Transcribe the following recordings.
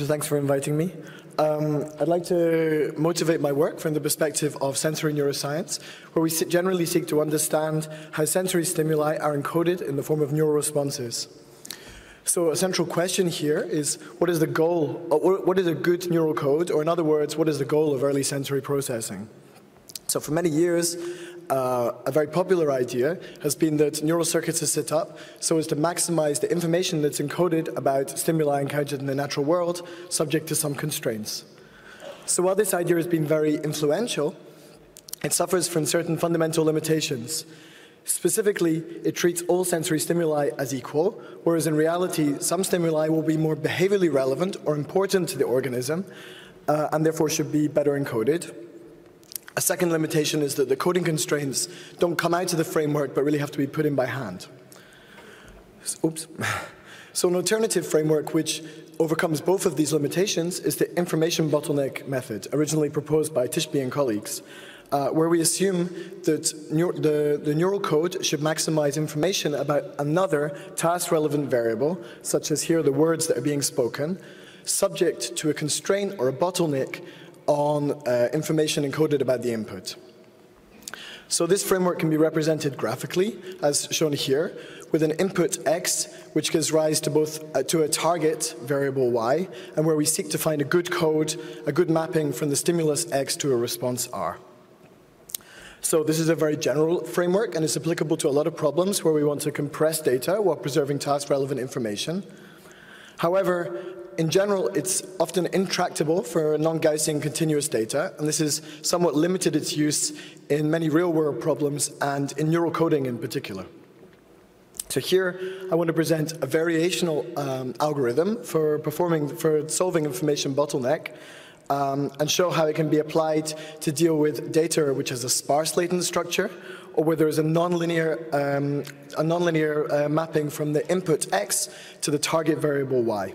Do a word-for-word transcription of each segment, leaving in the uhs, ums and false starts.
So thanks for inviting me. Um, I'd like to motivate my work from the perspective of sensory neuroscience, where we generally seek to understand how sensory stimuli are encoded in the form of neural responses. So a central question here is, what is the goal, what is a good neural code, or in other words, what is the goal of early sensory processing? So for many years, uh, a very popular idea has been that neural circuits are set up so as to maximize the information that's encoded about stimuli encountered in the natural world, subject to some constraints. So while this idea has been very influential, it suffers from certain fundamental limitations. Specifically, it treats all sensory stimuli as equal, whereas in reality, some stimuli will be more behaviorally relevant or important to the organism, uh, and therefore should be better encoded. A second limitation is that the coding constraints don't come out of the framework, but really have to be put in by hand. Oops. So an alternative framework which overcomes both of these limitations is the information bottleneck method, originally proposed by Tishby and colleagues, uh, where we assume that the, the neural code should maximize information about another task-relevant variable, such as here the words that are being spoken, subject to a constraint or a bottleneck on uh, information encoded about the input. So this framework can be represented graphically, as shown here, with an input x, which gives rise to both uh, to a target variable y, and where we seek to find a good code, a good mapping from the stimulus x to a response r. So this is a very general framework, and it's applicable to a lot of problems where we want to compress data while preserving task-relevant information. However, in general, it's often intractable for non-Gaussian continuous data, and this has somewhat limited its use in many real-world problems and in neural coding in particular. So here, I want to present a variational um, algorithm for performing, for solving information bottleneck, um, and show how it can be applied to deal with data which has a sparse latent structure, or where there is a nonlinear, um, a nonlinear uh, mapping from the input x to the target variable y.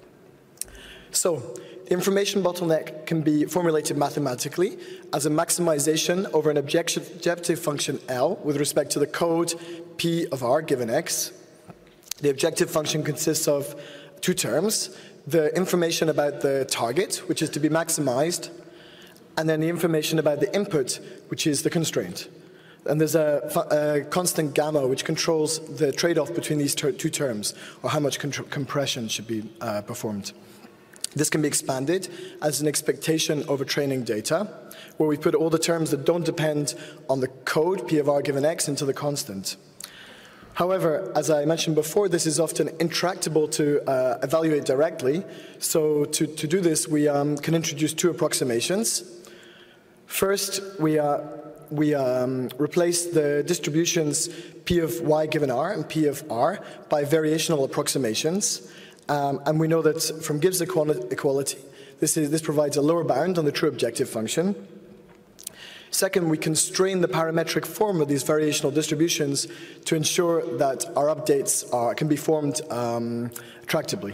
So, the information bottleneck can be formulated mathematically as a maximization over an objective, objective function L with respect to the code P of R given x. The objective function consists of two terms, the information about the target, which is to be maximized, and then the information about the input, which is the constraint. And there's a, a constant gamma which controls the trade-off between these ter two terms, or how much compression should be uh, performed. This can be expanded as an expectation over training data, where we put all the terms that don't depend on the code P of R given x into the constant. However, as I mentioned before, this is often intractable to uh, evaluate directly. So to, to do this, we um, can introduce two approximations. First, we, uh, we um, replace the distributions P of y given r and P of r by variational approximations. Um, and we know that from Gibbs equality, this, is, this provides a lower bound on the true objective function. Second, we constrain the parametric form of these variational distributions to ensure that our updates are, can be formed um, attractively.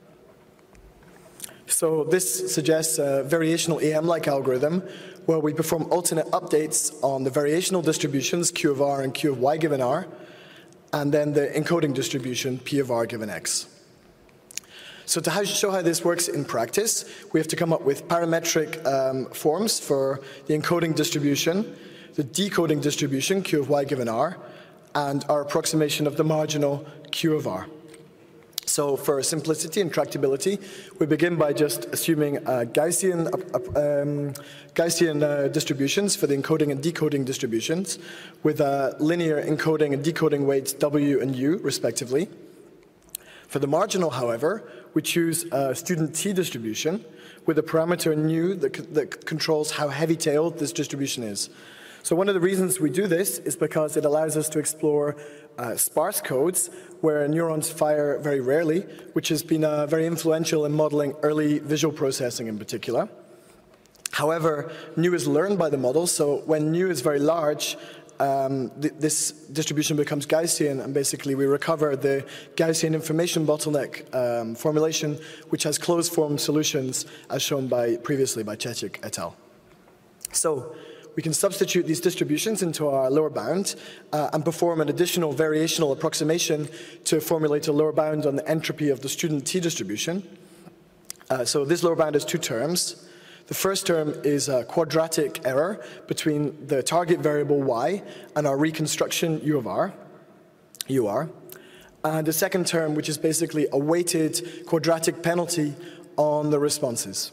So this suggests a variational A M-like algorithm where we perform alternate updates on the variational distributions Q of R and Q of y given r, and then the encoding distribution P of r given x. So to how, show how this works in practice, we have to come up with parametric um, forms for the encoding distribution, the decoding distribution, Q of y given r, and our approximation of the marginal Q of r. So for simplicity and tractability, we begin by just assuming uh, Gaussian, uh, um, Gaussian uh, distributions for the encoding and decoding distributions, with uh, linear encoding and decoding weights W and U, respectively. For the marginal, however, we choose a student t distribution with a parameter nu that, that controls how heavy-tailed this distribution is. So one of the reasons we do this is because it allows us to explore uh, sparse codes where neurons fire very rarely, which has been uh, very influential in modeling early visual processing in particular. However, nu is learned by the model, so when nu is very large, Um, th this distribution becomes Gaussian, and basically we recover the Gaussian information bottleneck um, formulation, which has closed-form solutions, as shown by previously by Chechik et al. So we can substitute these distributions into our lower bound uh, and perform an additional variational approximation to formulate a lower bound on the entropy of the student t distribution. Uh, so this lower bound has two terms. The first term is a quadratic error between the target variable y and our reconstruction u of r, ur. And the second term, which is basically a weighted quadratic penalty on the responses.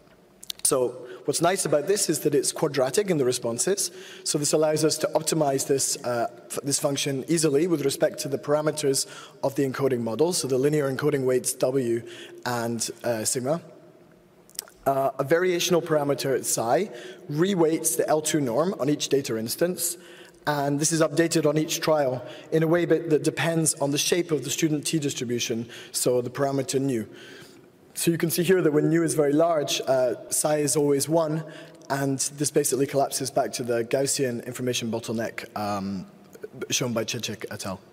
So what's nice about this is that it's quadratic in the responses. So this allows us to optimize this, uh, this function easily with respect to the parameters of the encoding model, so the linear encoding weights w and uh, sigma. Uh, a variational parameter psi reweights the L two norm on each data instance, and this is updated on each trial in a way that depends on the shape of the student t-distribution, so the parameter nu. So you can see here that when nu is very large, uh, psi is always one, and this basically collapses back to the Gaussian information bottleneck um, shown by Cecek et al.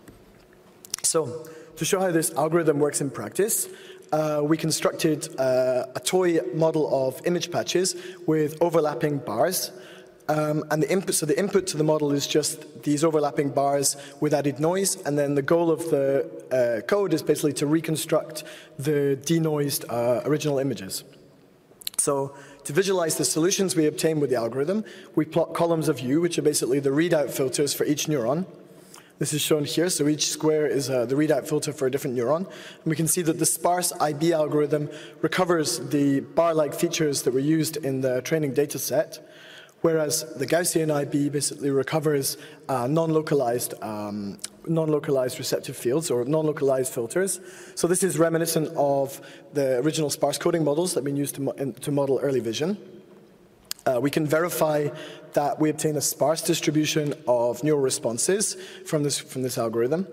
So to show how this algorithm works in practice, Uh, we constructed uh, a toy model of image patches with overlapping bars. Um, and the input, so the input to the model is just these overlapping bars with added noise, and then the goal of the uh, code is basically to reconstruct the denoised uh, original images. So to visualize the solutions we obtain with the algorithm, we plot columns of U, which are basically the readout filters for each neuron. This is shown here, so each square is uh, the readout filter for a different neuron. And we can see that the sparse I B algorithm recovers the bar-like features that were used in the training data set, whereas the Gaussian I B basically recovers uh, non-localized um, non-localized receptive fields or non-localized filters. So this is reminiscent of the original sparse coding models that have been used to, mo in, to model early vision. Uh, we can verify that we obtain a sparse distribution of neural responses from this, from this algorithm.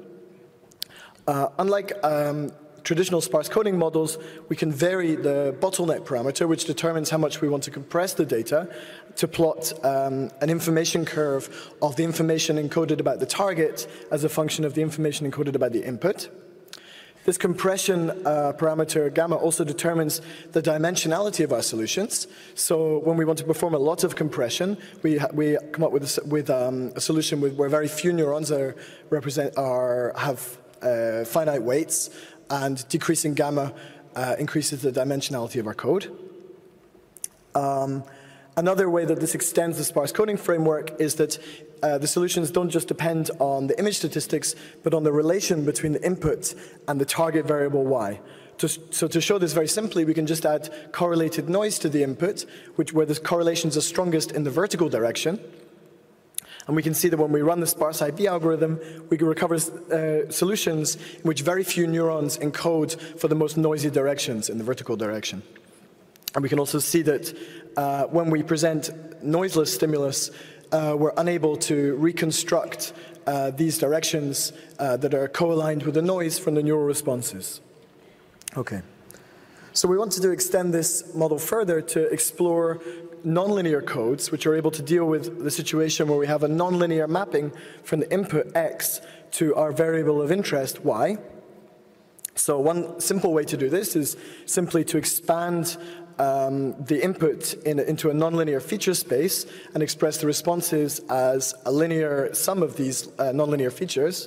Uh, unlike um, traditional sparse coding models, we can vary the bottleneck parameter, which determines how much we want to compress the data, to plot um, an information curve of the information encoded about the target as a function of the information encoded about the input. This compression uh, parameter gamma also determines the dimensionality of our solutions. So when we want to perform a lot of compression, we, we come up with a, with, um, a solution with, where very few neurons are, represent, are, have uh, finite weights, and decreasing gamma uh, increases the dimensionality of our code. Um, Another way that this extends the sparse coding framework is that uh, the solutions don't just depend on the image statistics, but on the relation between the input and the target variable y. To, so to show this very simply, we can just add correlated noise to the input, which, where the correlations are strongest in the vertical direction. And we can see that when we run the sparse I B algorithm, we can recover uh, solutions in which very few neurons encode for the most noisy directions in the vertical direction. And we can also see that uh, when we present noiseless stimulus, uh, we're unable to reconstruct uh, these directions uh, that are co-aligned with the noise from the neural responses. Okay. So we wanted to extend this model further to explore nonlinear codes, which are able to deal with the situation where we have a nonlinear mapping from the input x to our variable of interest y. So one simple way to do this is simply to expand um, the input in, into a nonlinear feature space and express the responses as a linear sum of these uh, nonlinear features.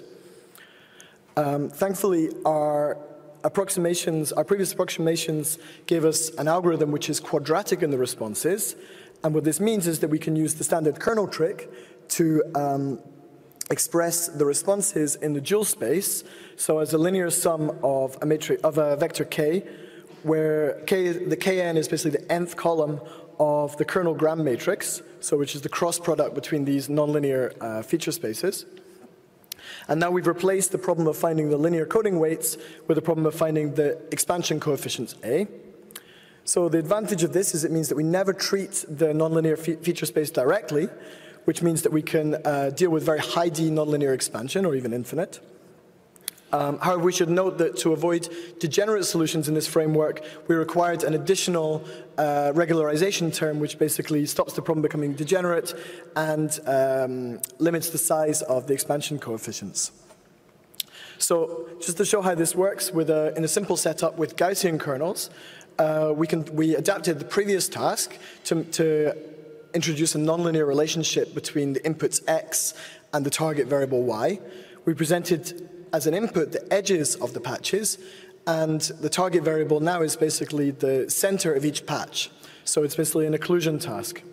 Um, thankfully, our approximations, our previous approximations gave us an algorithm which is quadratic in the responses. And what this means is that we can use the standard kernel trick to um, express the responses in the dual space, so as a linear sum of a matrix of a vector k, where k, the kn is basically the nth column of the kernel gram matrix, so which is the cross product between these nonlinear uh, feature spaces. And now we've replaced the problem of finding the linear coding weights with the problem of finding the expansion coefficients A. So the advantage of this is it means that we never treat the nonlinear fe feature space directly, which means that we can uh, deal with very high D nonlinear expansion, or even infinite. Um, however, we should note that to avoid degenerate solutions in this framework, we required an additional uh, regularization term, which basically stops the problem becoming degenerate and um, limits the size of the expansion coefficients. So just to show how this works, with a, in a simple setup with Gaussian kernels, uh, we, can, we adapted the previous task to, to introduce a nonlinear relationship between the inputs x and the target variable y. We presented as an input the edges of the patches, And the target variable now is basically the center of each patch. So it's basically an occlusion task.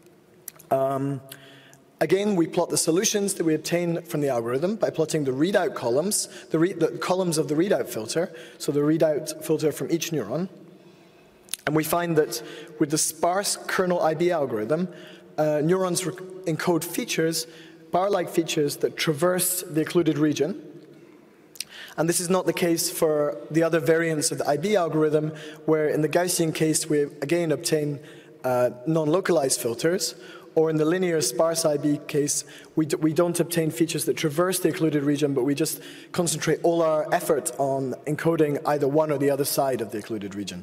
Um, again, we plot the solutions that we obtain from the algorithm by plotting the readout columns, the, re the columns of the readout filter, so the readout filter from each neuron. And we find that with the sparse kernel I B algorithm, uh, neurons encode features, bar-like features that traverse the occluded region. And this is not the case for the other variants of the I B algorithm, where in the Gaussian case we again obtain uh, non-localized filters, or in the linear sparse I B case, we, d we don't obtain features that traverse the occluded region, but we just concentrate all our effort on encoding either one or the other side of the occluded region.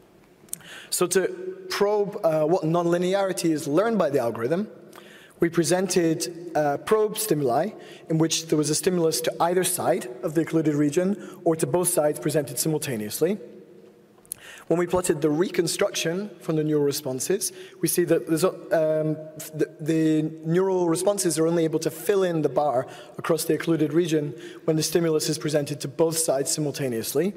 So to probe uh, what nonlinearity is learned by the algorithm, we presented uh, probe stimuli in which there was a stimulus to either side of the occluded region or to both sides presented simultaneously. When we plotted the reconstruction from the neural responses, we see that um, the, the neural responses are only able to fill in the bar across the occluded region when the stimulus is presented to both sides simultaneously.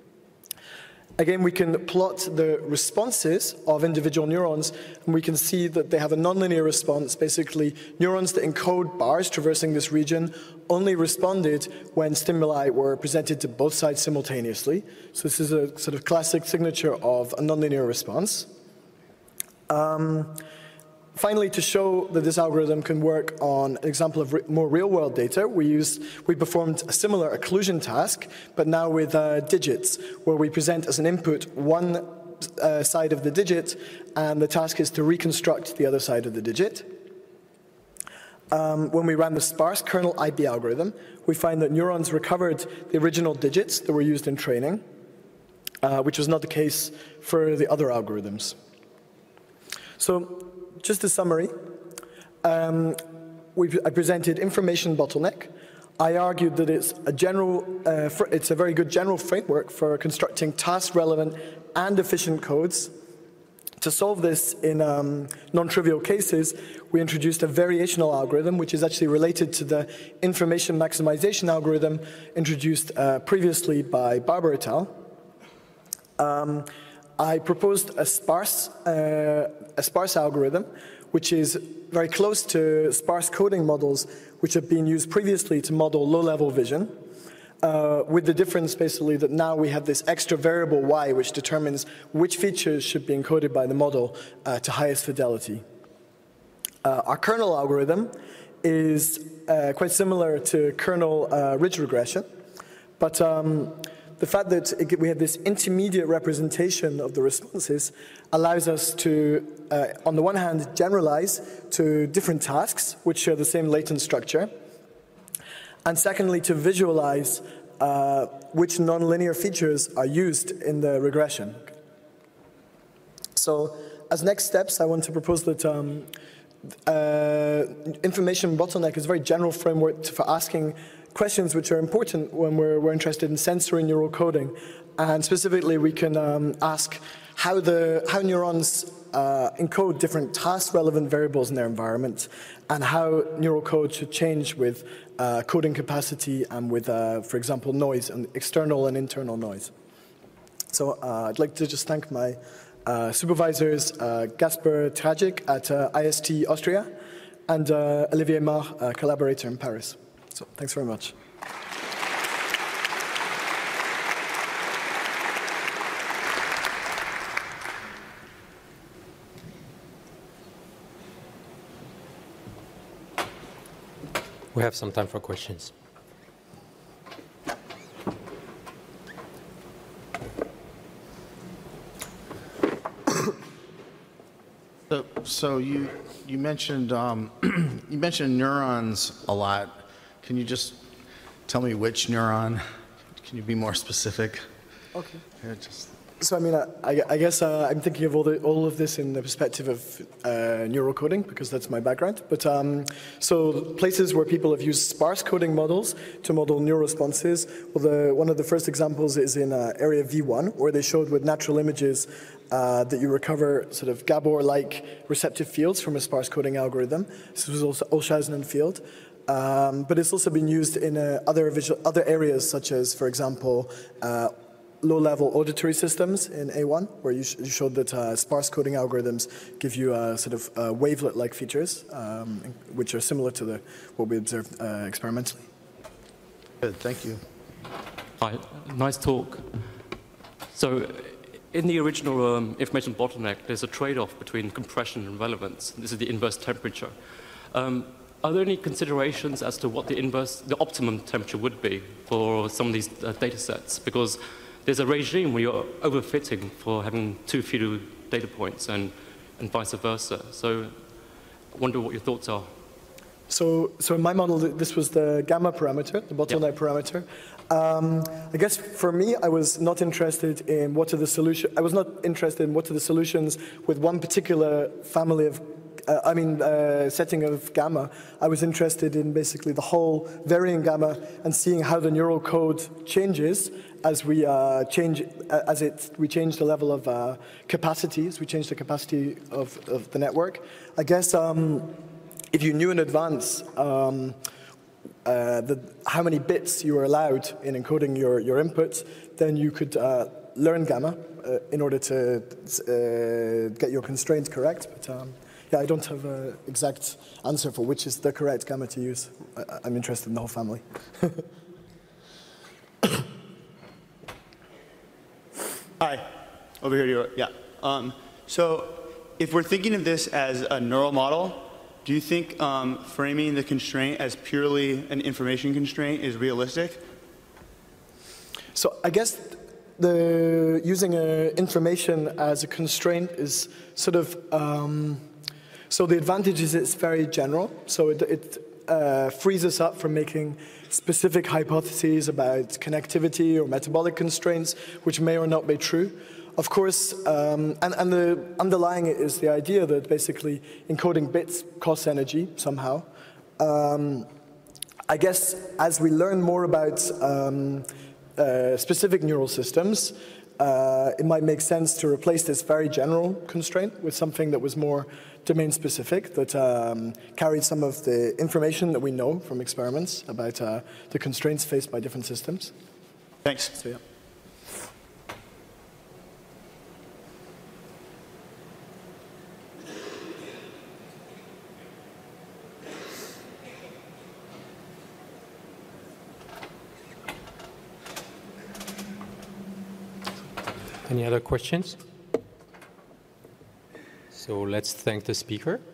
Again, we can plot the responses of individual neurons, and we can see that they have a nonlinear response. Basically, neurons that encode bars traversing this region only responded when stimuli were presented to both sides simultaneously. So this is a sort of classic signature of a nonlinear response. Um, Finally, to show that this algorithm can work on an example of re more real-world data, we, used, we performed a similar occlusion task, but now with uh, digits, where we present as an input one uh, side of the digit, and the task is to reconstruct the other side of the digit. Um, when we ran the sparse kernel I B algorithm, we find that neurons recovered the original digits that were used in training, uh, which was not the case for the other algorithms. So, just a summary, um, we've, I presented information bottleneck. I argued that it's a general, uh, for, it's a very good general framework for constructing task-relevant and efficient codes. To solve this in um, non-trivial cases, we introduced a variational algorithm, which is actually related to the information maximization algorithm introduced uh, previously by Barber et al. Um, I proposed a sparse, uh, a sparse algorithm, which is very close to sparse coding models, which have been used previously to model low-level vision, uh, with the difference basically that now we have this extra variable y, which determines which features should be encoded by the model uh, to highest fidelity. Uh, our kernel algorithm is uh, quite similar to kernel uh, ridge regression, but um, the fact that it, we have this intermediate representation of the responses allows us to, uh, on the one hand, generalize to different tasks which share the same latent structure, and secondly, to visualize uh, which nonlinear features are used in the regression. So, as next steps, I want to propose that um, uh, information bottleneck is a very general framework for asking questions which are important when we're, we're interested in sensory neural coding. And specifically, we can um, ask how, the, how neurons uh, encode different task-relevant variables in their environment, and how neural code should change with uh, coding capacity and with, uh, for example, noise, and external and internal noise. So uh, I'd like to just thank my uh, supervisors, uh, Gasper Tragic at uh, I S T Austria, and uh, Olivier Mar, a collaborator in Paris. So, thanks very much. We have some time for questions. So, so you you mentioned um, you mentioned neurons a lot. Can you just tell me which neuron? Can you be more specific? Okay. Yeah, just So I mean, I, I guess uh, I'm thinking of all, the, all of this in the perspective of uh, neural coding, because that's my background. But um, so places where people have used sparse coding models to model neural responses. Well, the, one of the first examples is in uh, area V one, where they showed with natural images uh, that you recover sort of Gabor-like receptive fields from a sparse coding algorithm. This was also Olshausen field. Um, but it's also been used in uh, other, visual, other areas, such as, for example, uh, low-level auditory systems in A one, where you, sh you showed that uh, sparse coding algorithms give you uh, sort of uh, wavelet-like features, um, which are similar to the, what we observed uh, experimentally. Good, thank you. Hi, nice talk. So, in the original um, information bottleneck, there's a trade-off between compression and relevance. This is the inverse temperature. Um, are there any considerations as to what the inverse, the optimum temperature would be for some of these uh, data sets? Because there's a regime where you're overfitting for having too few data points and, and vice versa. So I wonder what your thoughts are. So, so in my model, this was the gamma parameter, the bottleneck yep. parameter. Um, I guess for me, I was not interested in what are the solutions. I was not interested in what are the solutions with one particular family of, uh, I mean, uh, setting of gamma. I was interested in basically the whole varying gamma and seeing how the neural code changes as we uh, change, as it we change the level of uh, capacity, as we change the capacity of, of the network. I guess. Um, If you knew in advance um, uh, the, how many bits you were allowed in encoding your, your inputs, then you could uh, learn gamma uh, in order to uh, get your constraints correct. But um, yeah, I don't have an exact answer for which is the correct gamma to use. I, I'm interested in the whole family. Hi, over here to your, yeah. Um, so if we're thinking of this as a neural model, do you think um, framing the constraint as purely an information constraint is realistic? So I guess the using uh, information as a constraint is sort of, um, so the advantage is it's very general. So it, it uh, frees us up from making specific hypotheses about connectivity or metabolic constraints, which may or not be true. Of course, um, and, and the underlying it is the idea that basically encoding bits costs energy somehow. Um, I guess as we learn more about um, uh, specific neural systems, uh, it might make sense to replace this very general constraint with something that was more domain-specific, that um, carried some of the information that we know from experiments about uh, the constraints faced by different systems. Thanks. So, yeah. Any other questions? So let's thank the speaker.